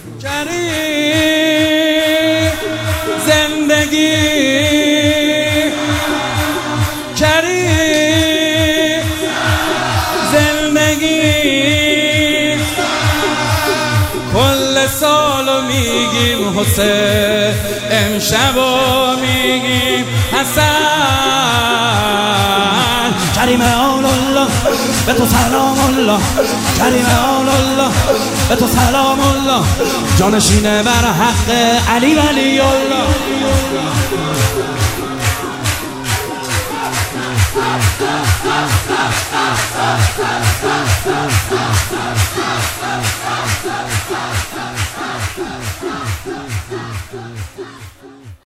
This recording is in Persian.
کریم زندگی، کریم زندگی، کل سالو میگیم حسین، امشبو میگیم حسن. کریم آل الله به تو سلام الله، کریم آل الله به تو سلام الله، جانشینه بر حق علی ولی الله.